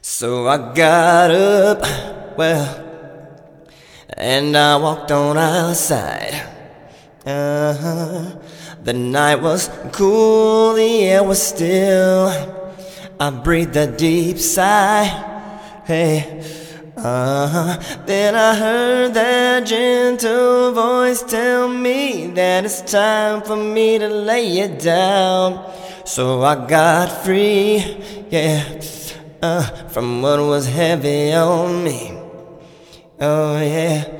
So I got up, well, and I walked on outside. The night was cool, the air was still. I breathed a deep sigh. Hey, then I heard that gentle voice tell me that it's time for me to lay it down. So I got free, yeah, from what was heavy on me. Oh yeah.